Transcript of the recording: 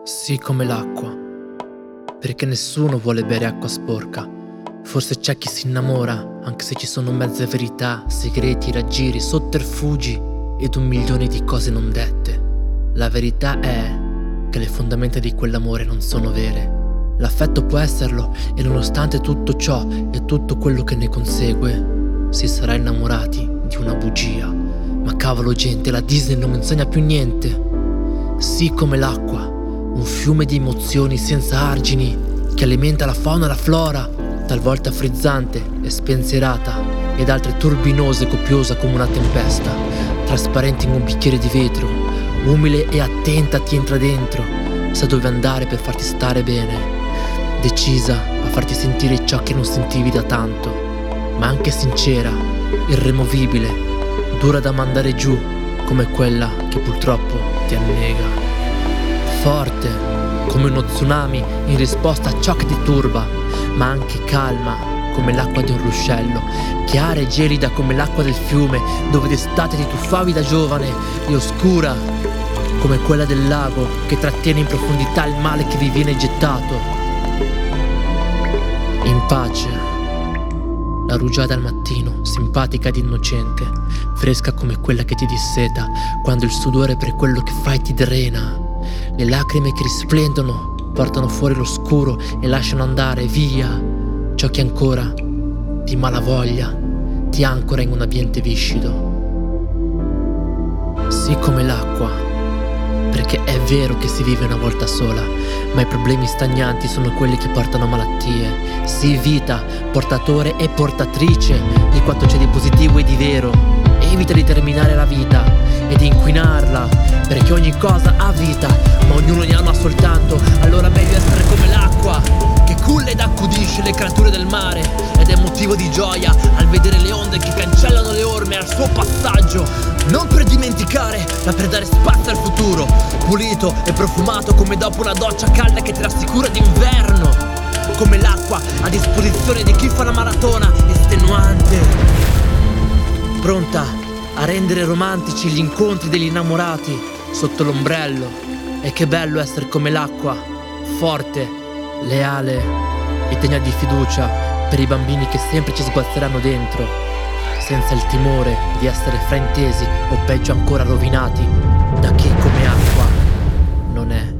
Sì, come l'acqua, perché nessuno vuole bere acqua sporca. Forse c'è chi si innamora, anche se ci sono mezze verità, segreti, raggiri, sotterfugi ed 1 milione di cose non dette. La verità è che le fondamenta di quell'amore non sono vere. L'affetto può esserlo e nonostante tutto ciò e tutto quello che ne consegue, si sarà innamorati di una bugia. Ma cavolo gente, la Disney non insegna più niente. Sì, come l'acqua, un fiume di emozioni senza argini che alimenta la fauna e la flora, talvolta frizzante e spensierata ed altre turbinosa e copiosa come una tempesta, trasparente in un bicchiere di vetro, umile e attenta ti entra dentro, sa dove andare per farti stare bene, decisa a farti sentire ciò che non sentivi da tanto, ma anche sincera, irremovibile, dura da mandare giù come quella che purtroppo ti annega. Forte come uno tsunami in risposta a ciò che ti turba, ma anche calma come l'acqua di un ruscello, chiara e gelida come l'acqua del fiume dove d'estate ti tuffavi da giovane, e oscura come quella del lago che trattiene in profondità il male che vi viene gettato. In pace, la rugiada al mattino, simpatica ed innocente, fresca come quella che ti disseta quando il sudore per quello che fai ti drena. Le lacrime che risplendono portano fuori l'oscuro e lasciano andare via ciò che ancora di malavoglia ti ancora in un ambiente viscido. Sì, come l'acqua, perché è vero che si vive una volta sola, ma i problemi stagnanti sono quelli che portano malattie. Sì, vita, portatore e portatrice di quanto c'è di positivo e di vero. Evita di terminare la vita e di inquinarla, perché ogni cosa ha vita, ma ognuno ne ha una soltanto. Allora meglio essere come l'acqua, che culla ed accudisce le creature del mare, ed è motivo di gioia al vedere le onde che cancellano le orme al suo passaggio. Non per dimenticare, ma per dare spazio al futuro, pulito e profumato come dopo una doccia calda che ti rassicura d'inverno. Come l'acqua a disposizione di chi fa la maratona estenuante, pronta a rendere romantici gli incontri degli innamorati sotto l'ombrello. E che bello essere come l'acqua, forte, leale e degna di fiducia per i bambini che sempre ci sguazzeranno dentro, senza il timore di essere fraintesi o peggio ancora rovinati da chi come acqua non è.